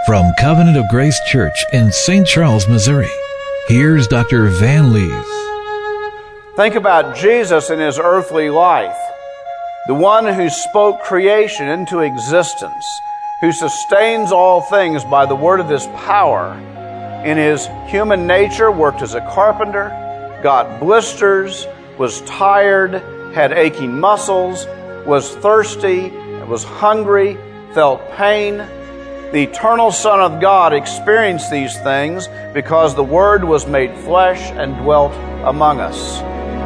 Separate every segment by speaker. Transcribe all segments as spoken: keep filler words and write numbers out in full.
Speaker 1: From Covenant of Grace Church in Saint Charles, Missouri, here's Doctor Van Lees.
Speaker 2: Think about Jesus in his earthly life, the one who spoke creation into existence, who sustains all things by the word of his power. In his human nature, worked as a carpenter, got blisters, was tired, had aching muscles, was thirsty, was hungry, felt pain. The eternal Son of God experienced these things because the Word was made flesh and dwelt among us.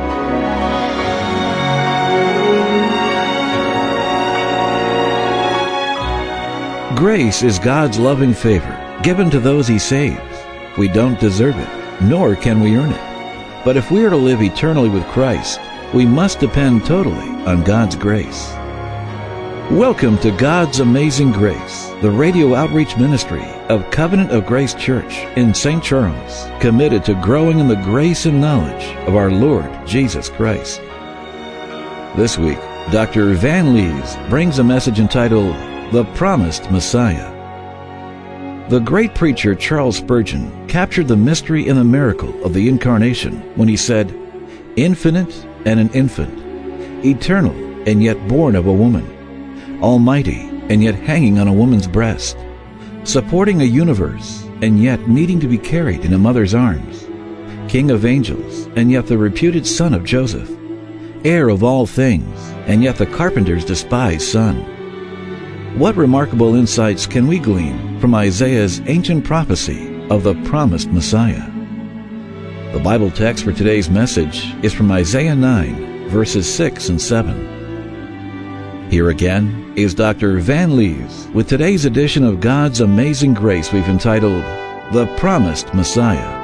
Speaker 1: Grace is God's loving favor given to those He saves. We don't deserve it, nor can we earn it. But if we are to live eternally with Christ, we must depend totally on God's grace. Welcome to God's Amazing Grace, the radio outreach ministry of Covenant of Grace Church in Saint Charles, committed to growing in the grace and knowledge of our Lord Jesus Christ. This week, Doctor Van Lees brings a message entitled, The Promised Messiah. The great preacher Charles Spurgeon captured the mystery and the miracle of the Incarnation when he said, "Infinite and an infant, eternal and yet born of a woman, almighty and yet hanging on a woman's breast, supporting a universe and yet needing to be carried in a mother's arms, King of angels and yet the reputed son of Joseph, heir of all things and yet the carpenter's despised son." What remarkable insights can we glean from Isaiah's ancient prophecy of the promised Messiah? The Bible text for today's message is from Isaiah nine, verses six and seven. Here again is Doctor Van Lees with today's edition of God's Amazing Grace we've entitled, The Promised Messiah.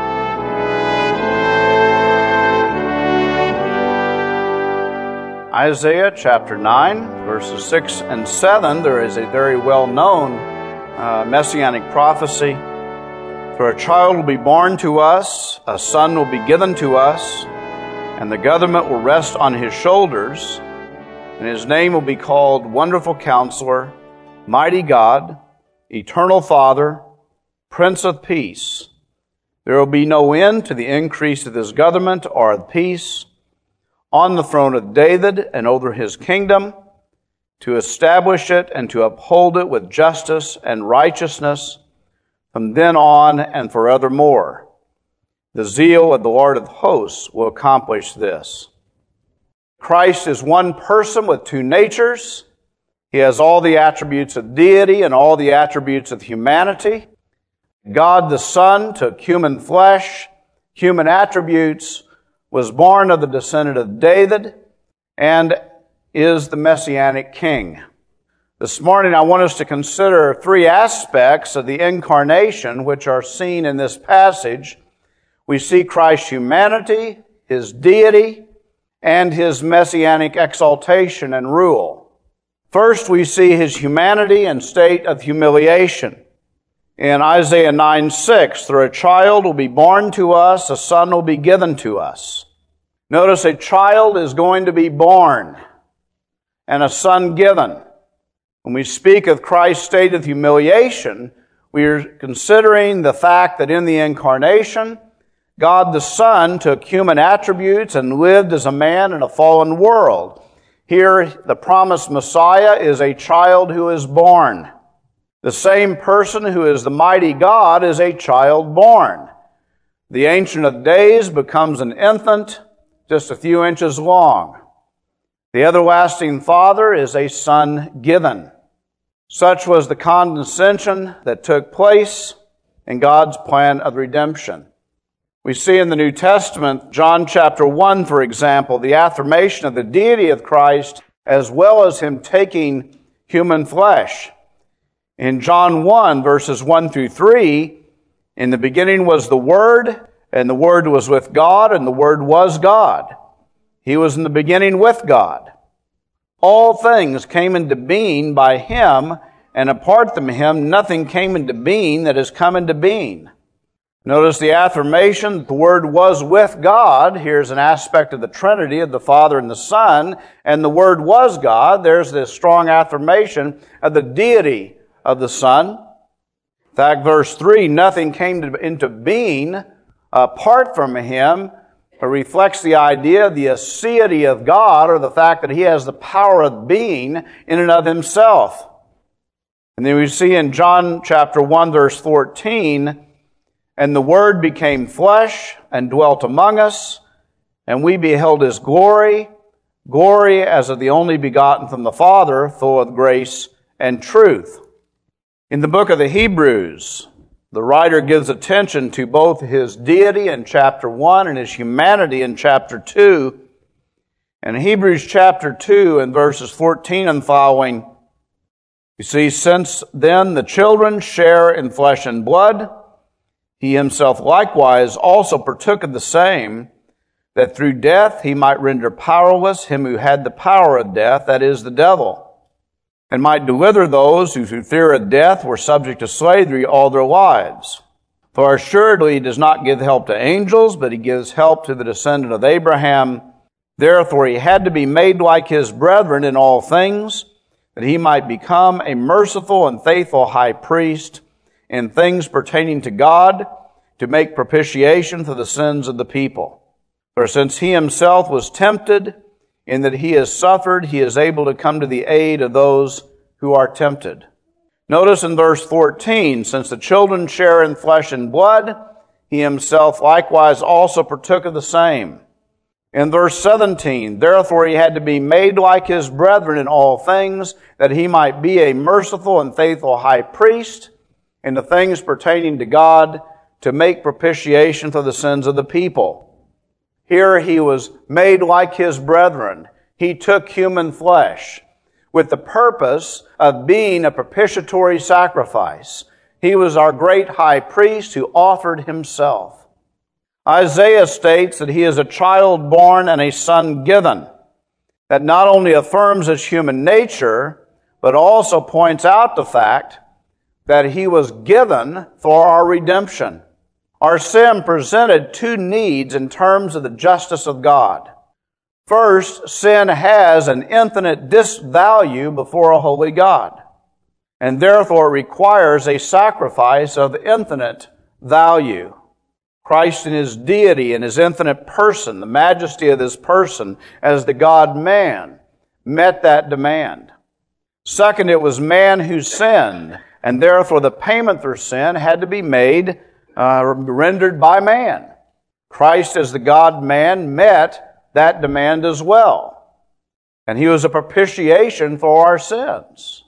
Speaker 2: Isaiah chapter nine, verses six and seven, there is a very well-known uh, messianic prophecy. For a child will be born to us, a son will be given to us, and the government will rest on his shoulders, and his name will be called Wonderful Counselor, Mighty God, Eternal Father, Prince of Peace. There will be no end to the increase of his government or of peace on the throne of David and over his kingdom, to establish it and to uphold it with justice and righteousness from then on and forevermore. The zeal of the Lord of hosts will accomplish this. Christ is one person with two natures. He has all the attributes of deity and all the attributes of humanity. God the Son took human flesh, human attributes, was born of the descendant of David, and is the Messianic King. This morning I want us to consider three aspects of the Incarnation which are seen in this passage. We see Christ's humanity, His deity, and His Messianic exaltation and rule. First, we see His humanity and state of humiliation. In Isaiah nine six, "For a child will be born to us, a son will be given to us." Notice a child is going to be born and a son given. When we speak of Christ's state of humiliation, we are considering the fact that in the Incarnation, God the Son took human attributes and lived as a man in a fallen world. Here, the promised Messiah is a child who is born. The same person who is the mighty God is a child born. The Ancient of Days becomes an infant, just a few inches long. The everlasting Father is a son given. Such was the condescension that took place in God's plan of redemption. We see in the New Testament, John chapter one, for example, the affirmation of the deity of Christ as well as Him taking human flesh. In John one, verses one through three, "In the beginning was the Word, and the Word was with God, and the Word was God. He was in the beginning with God. All things came into being by Him, and apart from Him, nothing came into being that has come into being." Notice the affirmation that the Word was with God. Here's an aspect of the Trinity of the Father and the Son. And the Word was God. There's this strong affirmation of the deity of the Son. fact, verse three, nothing came to, into being apart from him. It reflects the idea of the aseity of God, or the fact that he has the power of being in and of himself. And then we see in John chapter one, verse fourteen, and the Word became flesh and dwelt among us, and we beheld his glory, glory as of the only begotten from the Father, full of grace and truth. In the book of the Hebrews, the writer gives attention to both his deity in chapter one and his humanity in chapter two. In Hebrews chapter two and verses fourteen and following, you see, since then the children share in flesh and blood, he himself likewise also partook of the same, that through death he might render powerless him who had the power of death, that is, the devil, and might deliver those who through fear of death were subject to slavery all their lives. For assuredly he does not give help to angels, but he gives help to the descendant of Abraham. Therefore he had to be made like his brethren in all things, that he might become a merciful and faithful high priest in things pertaining to God, to make propitiation for the sins of the people. For since he himself was tempted, in that he has suffered, he is able to come to the aid of those who are tempted. Notice in verse fourteen, since the children share in flesh and blood, he himself likewise also partook of the same. In verse seventeen, therefore he had to be made like his brethren in all things, that he might be a merciful and faithful high priest in the things pertaining to God, to make propitiation for the sins of the people. Here he was made like his brethren. He took human flesh with the purpose of being a propitiatory sacrifice. He was our great high priest who offered himself. Isaiah states that he is a child born and a son given. That not only affirms his human nature, but also points out the fact that he was given for our redemption. Our sin presented two needs in terms of the justice of God. First, sin has an infinite disvalue before a holy God, and therefore requires a sacrifice of infinite value. Christ in his deity and his infinite person, the majesty of his person as the God-man, met that demand. Second, it was man who sinned, and therefore the payment for sin had to be made Uh, rendered by man. Christ as the God-man met that demand as well. And he was a propitiation for our sins.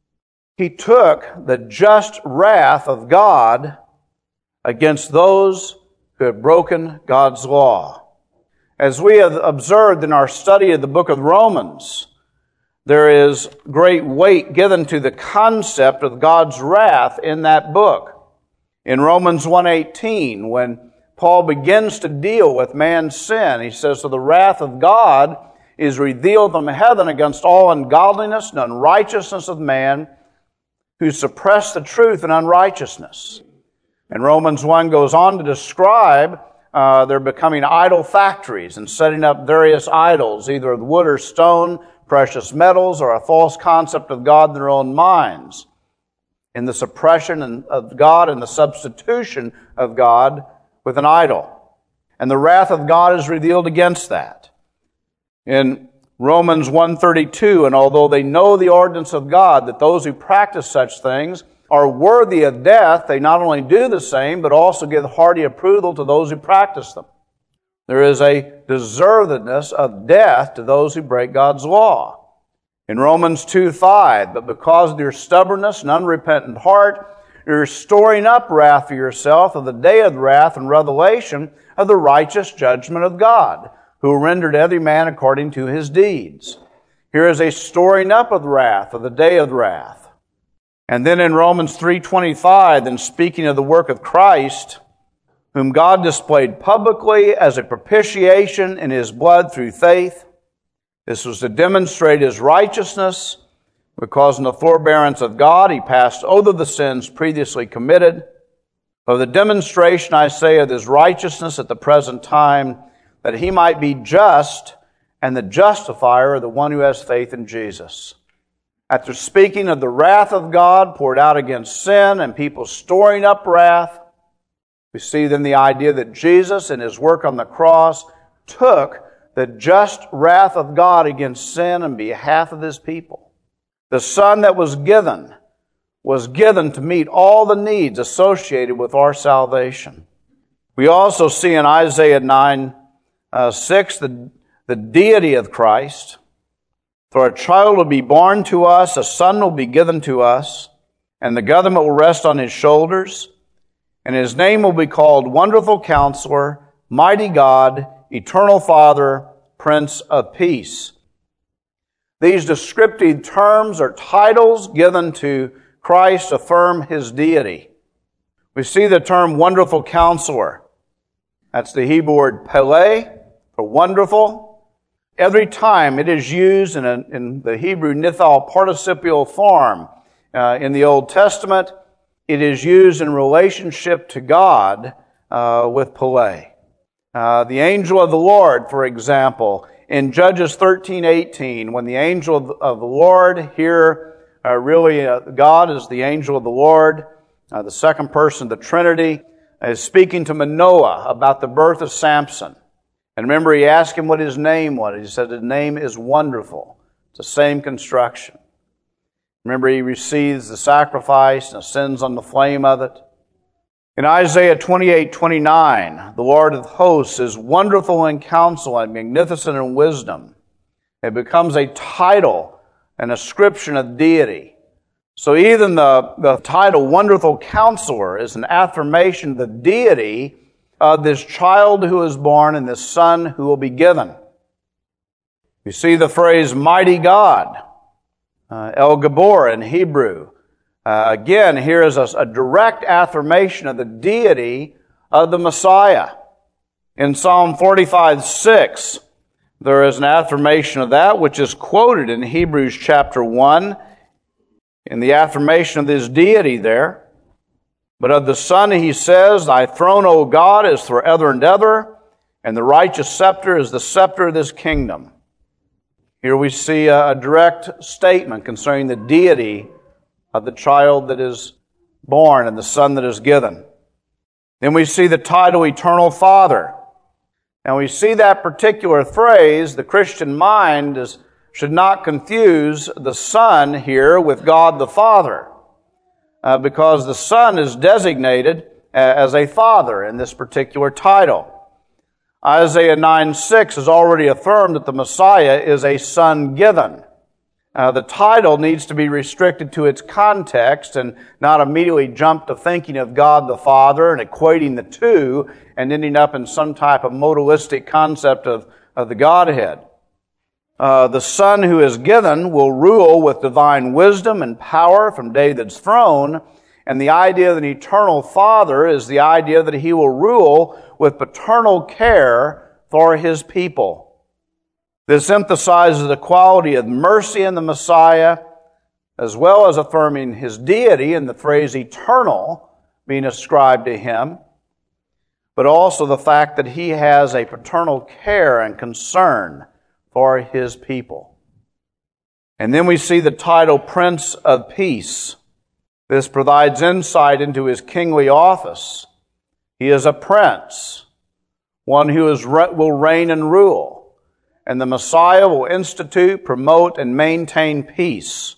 Speaker 2: He took the just wrath of God against those who had broken God's law. As we have observed in our study of the book of Romans, there is great weight given to the concept of God's wrath in that book. In Romans one eighteen, when Paul begins to deal with man's sin, he says, "So the wrath of God is revealed from heaven against all ungodliness and unrighteousness of man, who suppress the truth in unrighteousness." And Romans one goes on to describe uh, their becoming idol factories and setting up various idols, either of wood or stone, precious metals, or a false concept of God in their own minds, in the suppression of God and the substitution of God with an idol. And the wrath of God is revealed against that. In Romans one thirty-two, and although they know the ordinance of God, that those who practice such things are worthy of death, they not only do the same, but also give hearty approval to those who practice them. There is a deservedness of death to those who break God's law. In Romans two five, but because of your stubbornness and unrepentant heart, you're storing up wrath for yourself of the day of wrath and revelation of the righteous judgment of God, who rendered every man according to his deeds. Here is a storing up of wrath of the day of wrath. And then in Romans three twenty-five, then speaking of the work of Christ, whom God displayed publicly as a propitiation in his blood through faith, this was to demonstrate his righteousness, because in the forbearance of God he passed over the sins previously committed. Of the demonstration, I say, of his righteousness at the present time, that he might be just and the justifier of the one who has faith in Jesus. after speaking of the wrath of God poured out against sin and people storing up wrath, we see then the idea that Jesus in His work on the cross took the just wrath of God against sin on behalf of His people. The Son that was given was given to meet all the needs associated with our salvation. We also see in Isaiah nine, uh, six the, the deity of Christ. For a child will be born to us, a son will be given to us, and the government will rest on His shoulders, and His name will be called Wonderful Counselor, Mighty God, Eternal Father, Prince of Peace. These descriptive terms are titles given to Christ to affirm His deity. We see the term Wonderful Counselor. That's the Hebrew word Pele, for wonderful. Every time it is used in, a, in the Hebrew nithal participial form uh, in the Old Testament, it is used in relationship to God uh, with Pele. Uh, the angel of the Lord, for example, in Judges thirteen eighteen, when the angel of, of the Lord here, uh, really uh, God is the angel of the Lord, uh, the second person of the Trinity, is speaking to Manoah about the birth of Samson. And remember, he asked him what his name was. He said his name is Wonderful. It's the same construction. Remember, he receives the sacrifice and ascends on the flame of it. In Isaiah twenty-eight twenty-nine, the Lord of hosts is wonderful in counsel and magnificent in wisdom. It becomes a title, an ascription of deity. So even the, the title Wonderful Counselor is an affirmation of the deity of this child who is born and this son who will be given. You see the phrase Mighty God, uh, El Gabor in Hebrew. Uh, again, here is a, a direct affirmation of the deity of the Messiah. In Psalm forty-five six, there is an affirmation of that, which is quoted in Hebrews chapter one, in the affirmation of this deity there. But of the Son he says, Thy throne, O God, is forever and ever, and the righteous scepter is the scepter of this kingdom. Here we see a, a direct statement concerning the deity of the child that is born and the son that is given. Then we see the title Eternal Father. And we see that particular phrase, the Christian mind is, should not confuse the Son here with God the Father, uh, because the Son is designated as a father in this particular title. Isaiah nine six has already affirmed that the Messiah is a son given. Uh, the title needs to be restricted to its context and not immediately jump to thinking of God the Father and equating the two and ending up in some type of modalistic concept of, of the Godhead. Uh, the Son who is given will rule with divine wisdom and power from David's throne, and the idea of an eternal Father is the idea that He will rule with paternal care for His people. This emphasizes the quality of mercy in the Messiah, as well as affirming His deity in the phrase eternal being ascribed to Him, but also the fact that He has a paternal care and concern for His people. And then we see the title Prince of Peace. This provides insight into His kingly office. He is a prince, one who is, will reign and rule. And the Messiah will institute, promote, and maintain peace.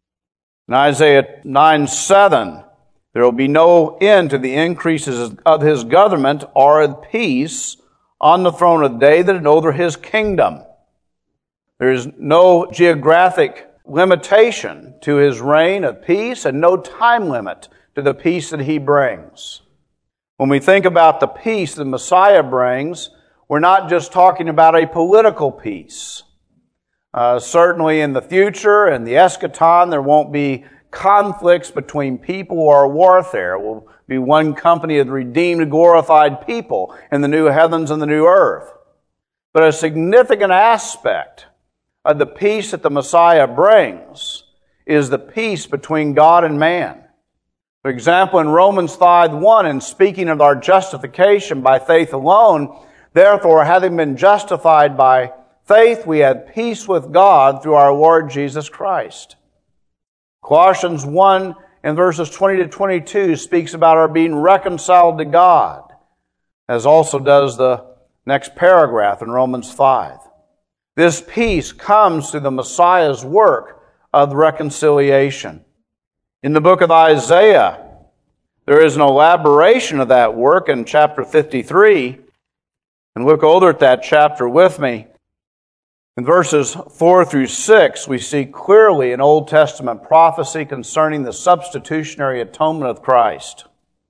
Speaker 2: In Isaiah nine seven, there will be no end to the increases of His government or of peace on the throne of David and over His kingdom. There is no geographic limitation to His reign of peace and no time limit to the peace that He brings. When we think about the peace the Messiah brings, we're not just talking about a political peace. Uh, certainly in the future and the eschaton, there won't be conflicts between people or warfare. It will be one company of redeemed, glorified people in the new heavens and the new earth. But a significant aspect of the peace that the Messiah brings is the peace between God and man. For example, in Romans five one, in speaking of our justification by faith alone, therefore, having been justified by faith, we have peace with God through our Lord Jesus Christ. Colossians one in verses twenty to twenty-two speaks about our being reconciled to God, as also does the next paragraph in Romans five. This peace comes through the Messiah's work of reconciliation. In the book of Isaiah, there is an elaboration of that work in chapter fifty-three. And look over at that chapter with me. In verses four through six, we see clearly an Old Testament prophecy concerning the substitutionary atonement of Christ.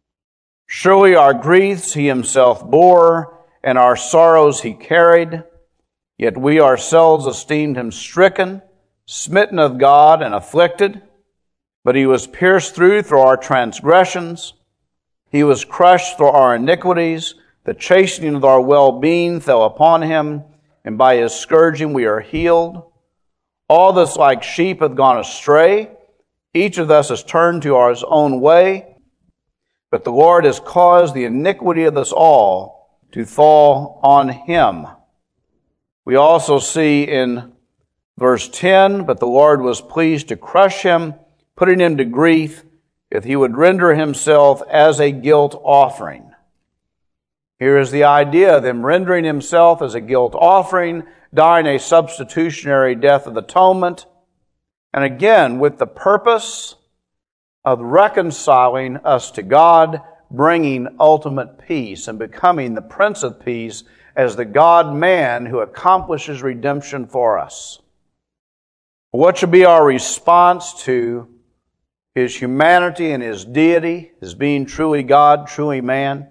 Speaker 2: Surely our griefs he himself bore, and our sorrows he carried. Yet we ourselves esteemed him stricken, smitten of God, and afflicted. But he was pierced through through our transgressions. He was crushed through our iniquities. The chastening of our well-being fell upon him, and by his scourging we are healed. All of us like sheep have gone astray. Each of us has turned to his own way. But the Lord has caused the iniquity of us all to fall on him. We also see in verse ten, but the Lord was pleased to crush him, putting him to grief, if he would render himself as a guilt offering. Here is the idea of him rendering himself as a guilt offering, dying a substitutionary death of atonement, and again with the purpose of reconciling us to God, bringing ultimate peace and becoming the Prince of Peace as the God-man who accomplishes redemption for us. What should be our response to his humanity and his deity, his being truly God, truly man?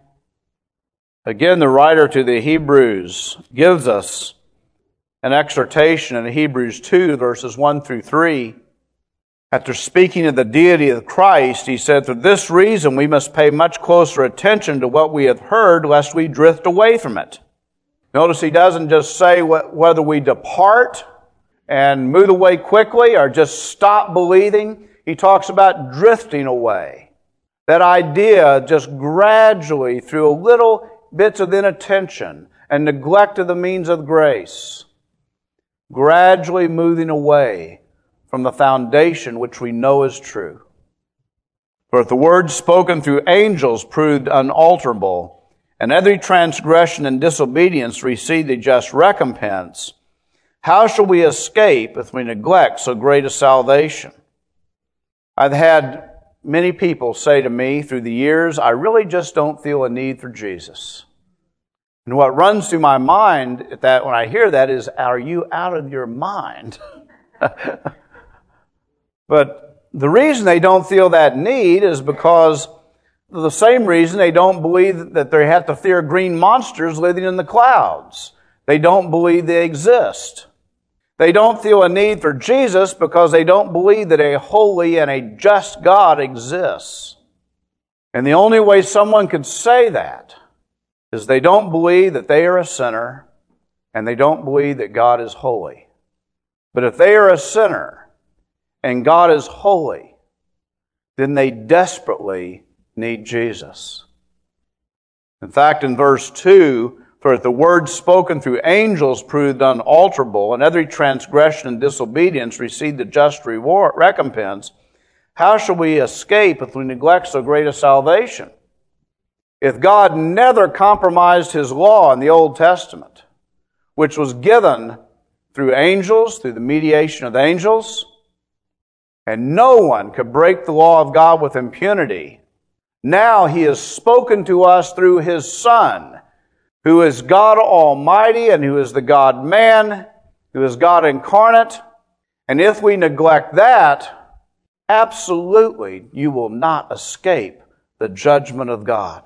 Speaker 2: Again, the writer to the Hebrews gives us an exhortation in Hebrews two, verses one through three. After speaking of the deity of Christ, he said, for this reason we must pay much closer attention to what we have heard, lest we drift away from it. Notice he doesn't just say whether we depart and move away quickly or just stop believing. He talks about drifting away. That idea just gradually, through a little bits of inattention and neglect of the means of grace, gradually moving away from the foundation which we know is true. For if the words spoken through angels proved unalterable, and every transgression and disobedience received a just recompense, how shall we escape if we neglect so great a salvation? I've had many people say to me through the years, I really just don't feel a need for Jesus. And what runs through my mind at that when I hear that is, are you out of your mind? But the reason they don't feel that need is because the same reason they don't believe that they have to fear green monsters living in the clouds. They don't believe they exist. They don't feel a need for Jesus because they don't believe that a holy and a just God exists. And the only way someone could say that is they don't believe that they are a sinner and they don't believe that God is holy. But if they are a sinner and God is holy, then they desperately need Jesus. In fact, in verse two, for if the words spoken through angels proved unalterable, and every transgression and disobedience received a just reward, recompense, how shall we escape if we neglect so great a salvation? If God never compromised his law in the Old Testament, which was given through angels, through the mediation of angels, and no one could break the law of God with impunity, now he has spoken to us through his Son, who is God Almighty and who is the God-man, who is God incarnate. And if we neglect that, absolutely you will not escape the judgment of God.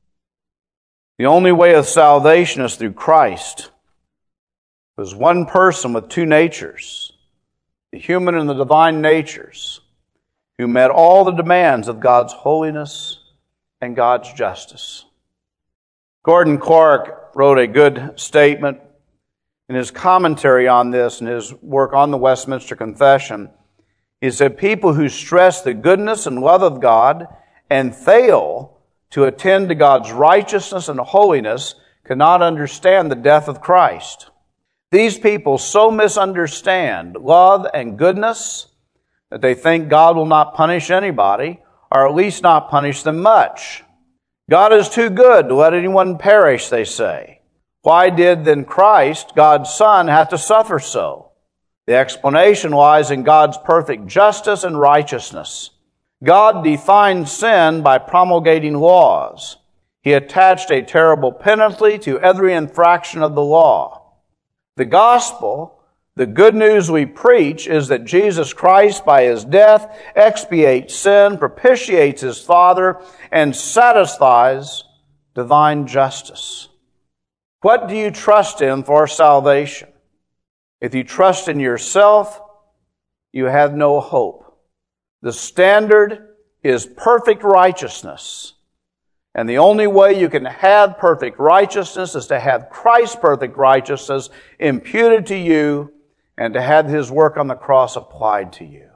Speaker 2: The only way of salvation is through Christ. There's one person with two natures, the human and the divine natures, who met all the demands of God's holiness and God's justice. Gordon Clark wrote a good statement in his commentary on this and his work on the Westminster Confession. He said, people who stress the goodness and love of God and fail to attend to God's righteousness and holiness cannot understand the death of Christ. These people so misunderstand love and goodness that they think God will not punish anybody, or at least not punish them much. God is too good to let anyone perish, they say. Why did then Christ, God's Son, have to suffer so? The explanation lies in God's perfect justice and righteousness. God defined sin by promulgating laws. He attached a terrible penalty to every infraction of the law. The gospel, the good news we preach, is that Jesus Christ, by His death, expiates sin, propitiates His Father, and satisfies divine justice. What do you trust in for salvation? If you trust in yourself, you have no hope. The standard is perfect righteousness. And the only way you can have perfect righteousness is to have Christ's perfect righteousness imputed to you and to have His work on the cross applied to you.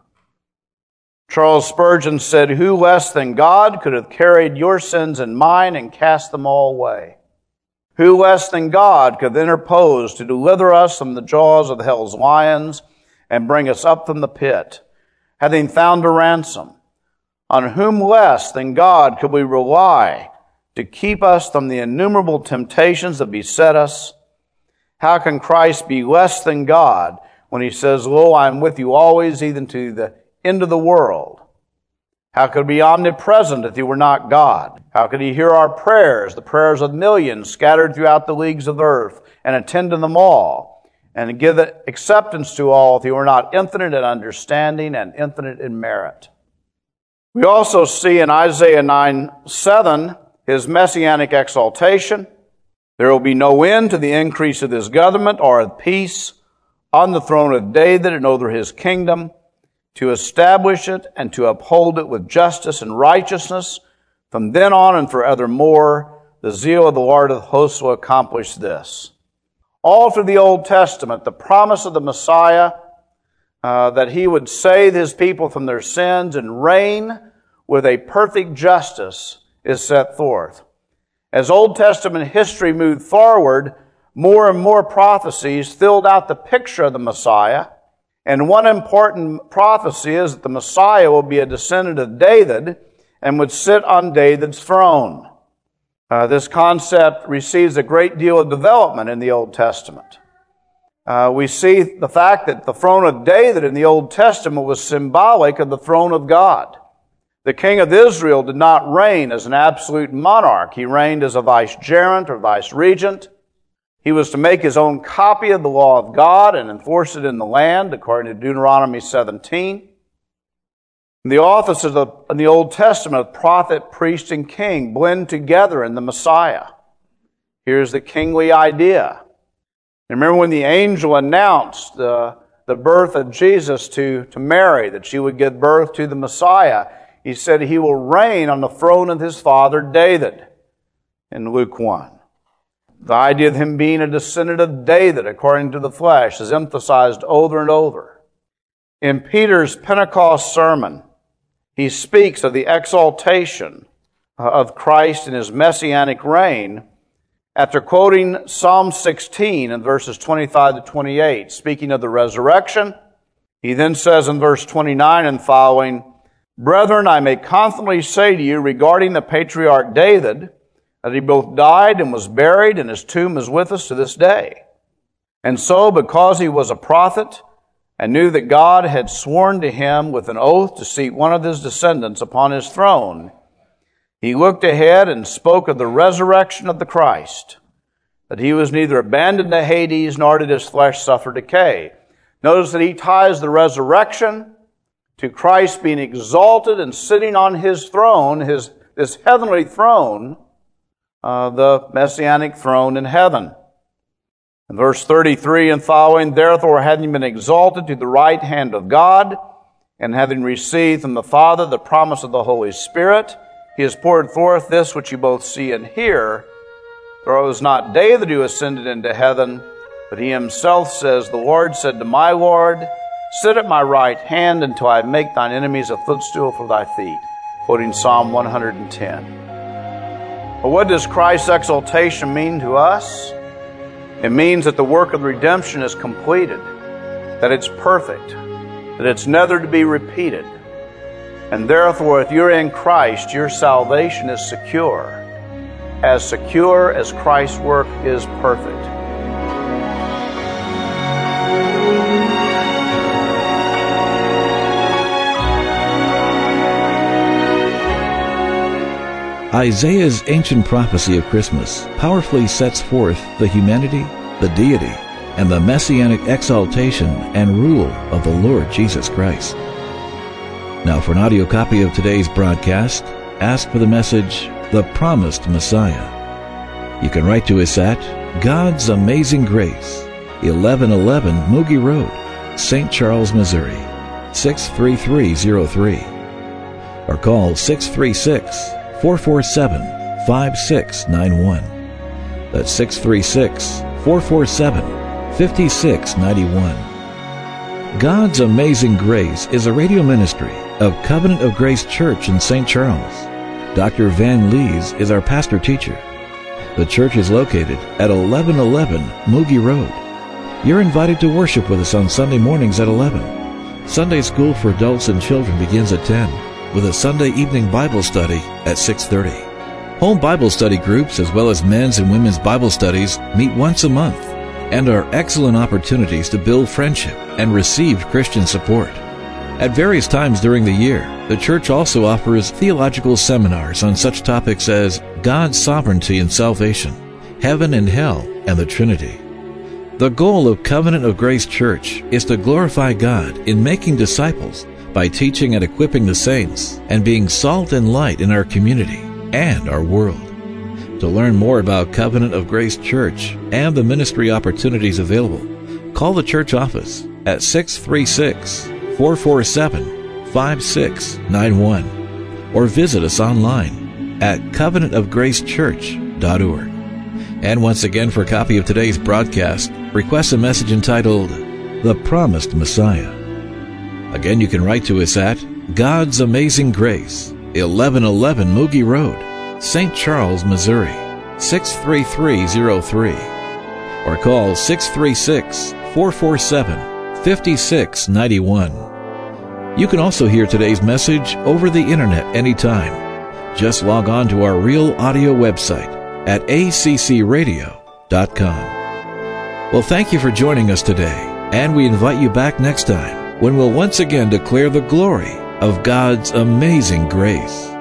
Speaker 2: Charles Spurgeon said, "Who less than God could have carried your sins and mine and cast them all away? Who less than God could have interposed to deliver us from the jaws of hell's lions and bring us up from the pit, having found a ransom? On whom less than God could we rely to keep us from the innumerable temptations that beset us? How can Christ be less than God when He says, 'Lo, I am with you always, even to the end of the world'? How could He be omnipresent if He were not God? How could He hear our prayers, the prayers of millions scattered throughout the leagues of earth, and attend to them all, and give acceptance to all if He were not infinite in understanding and infinite in merit?" We also see in Isaiah nine seven His messianic exaltation. There will be no end to the increase of His government or of peace on the throne of David and over His kingdom, to establish it and to uphold it with justice and righteousness. From then on and forevermore, the zeal of the Lord of hosts will accomplish this. All through the Old Testament, the promise of the Messiah, uh, that He would save His people from their sins and reign with a perfect justice, is set forth. As Old Testament history moved forward, more and more prophecies filled out the picture of the Messiah. And one important prophecy is that the Messiah will be a descendant of David and would sit on David's throne. Uh, this concept receives a great deal of development in the Old Testament. Uh, we see the fact that the throne of David in the Old Testament was symbolic of the throne of God. The king of Israel did not reign as an absolute monarch. He reigned as a vicegerent or vice-regent. He was to make his own copy of the law of God and enforce it in the land, according to Deuteronomy seventeen. The offices of the, in the Old Testament of prophet, priest, and king blend together in the Messiah. Here's the kingly idea. And remember when the angel announced the, the birth of Jesus to, to Mary, that she would give birth to the Messiah, He said He will reign on the throne of His father David in Luke one. The idea of Him being a descendant of David according to the flesh is emphasized over and over. In Peter's Pentecost sermon, he speaks of the exaltation of Christ in His messianic reign after quoting Psalm sixteen in verses twenty-five to twenty-eight, speaking of the resurrection. He then says in verse twenty-nine and following, "Brethren, I may confidently say to you regarding the patriarch David, that he both died and was buried, and his tomb is with us to this day. And so, because he was a prophet, and knew that God had sworn to him with an oath to seat one of his descendants upon his throne, he looked ahead and spoke of the resurrection of the Christ, that He was neither abandoned to Hades, nor did His flesh suffer decay." Notice that he ties the resurrection to Christ being exalted and sitting on His throne, his this heavenly throne, Uh, the messianic throne in heaven. In verse thirty-three and following, "Therefore, having been exalted to the right hand of God, and having received from the Father the promise of the Holy Spirit, He has poured forth this which you both see and hear. For it was not David who ascended into heaven, but he himself says, 'The Lord said to my Lord, sit at my right hand until I make thine enemies a footstool for thy feet.'" Quoting Psalm one hundred ten. But what does Christ's exaltation mean to us? It means that the work of redemption is completed, that it's perfect, that it's never to be repeated. And therefore, if you're in Christ, your salvation is secure, as secure as Christ's work is perfect.
Speaker 1: Isaiah's ancient prophecy of Christmas powerfully sets forth the humanity, the deity, and the messianic exaltation and rule of the Lord Jesus Christ. Now, for an audio copy of today's broadcast, ask for the message, The Promised Messiah. You can write to us at God's Amazing Grace, eleven eleven Moogie Road, Saint Charles, Missouri, six three three zero three. Or call six three six, four four seven, five six nine one. That's six three six, four four seven, five six nine one. God's Amazing Grace is a radio ministry of Covenant of Grace Church in Saint Charles. Doctor Van Lees is our pastor-teacher. The church is located at eleven eleven Moogie Road. You're invited to worship with us on Sunday mornings at eleven. Sunday school for adults and children begins at ten, with a Sunday evening Bible study at six thirty. Home Bible study groups, as well as men's and women's Bible studies, meet once a month and are excellent opportunities to build friendship and receive Christian support. At various times during the year, the church also offers theological seminars on such topics as God's sovereignty and salvation, heaven and hell, and the Trinity. The goal of Covenant of Grace Church is to glorify God in making disciples by teaching and equipping the saints and being salt and light in our community and our world. To learn more about Covenant of Grace Church and the ministry opportunities available, call the church office at six three six, four four seven, five six nine one or visit us online at covenant of grace church dot org. And once again, for a copy of today's broadcast, request a message entitled, The Promised Messiah. Again, you can write to us at God's Amazing Grace, eleven eleven Moogie Road, Saint Charles, Missouri, six three three zero three. Or call six three six, four four seven, five six nine one. You can also hear today's message over the internet anytime. Just log on to our Real Audio website at a c c radio dot com. Well, thank you for joining us today, and we invite you back next time when we'll once again declare the glory of God's amazing grace.